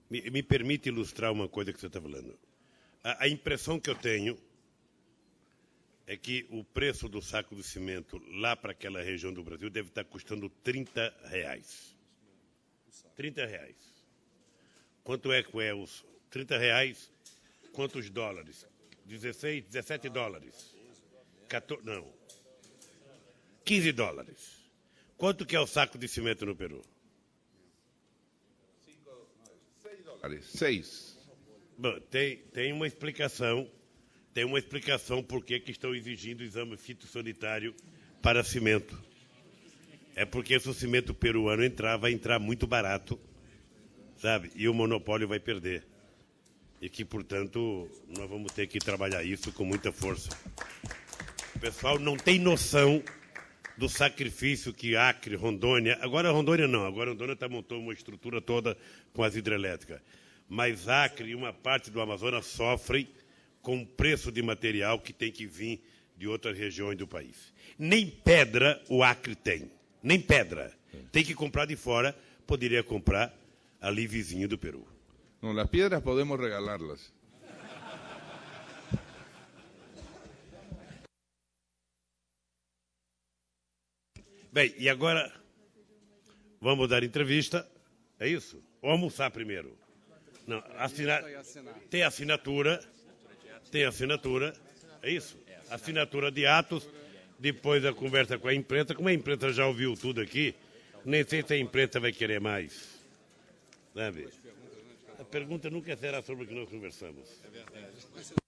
Me permite ilustrar uma coisa que você está falando. A impressão que eu tenho é que o preço do saco de cimento lá para aquela região do Brasil deve estar custando R$30. R$30. Quanto é que é os R$30? Quantos dólares? 16, 17 dólares. 14, não. 15 dólares. Quanto que é o saco de cimento no Peru? 6 dólares. 6. Bom, tem uma explicação. Tem uma explicação por que estão exigindo exame fitossanitário para cimento. É porque se o cimento peruano entrar, vai entrar muito barato, sabe? E o monopólio vai perder. E que, portanto, nós vamos ter que trabalhar isso com muita força. O pessoal não tem noção do sacrifício que Acre, Rondônia... Agora Rondônia não, agora Rondônia está montando uma estrutura toda com as hidrelétricas. Mas Acre e uma parte do Amazonas sofrem com o preço de material que tem que vir de outras regiões do país. Nem pedra o Acre tem. Nem pedra. Tem que comprar de fora, poderia comprar ali vizinho do Peru. No, las piedras podemos regalarlas. Bem, e agora vamos dar entrevista. É isso? Ou almoçar primeiro? Não, tem assinatura. Tem assinatura. É isso? Assinatura de atos. Depois a conversa com a imprensa. Como a imprensa já ouviu tudo aqui, nem sei se a imprensa vai querer mais. Sabe? A pergunta nunca será sobre o que nós conversamos. É verdade.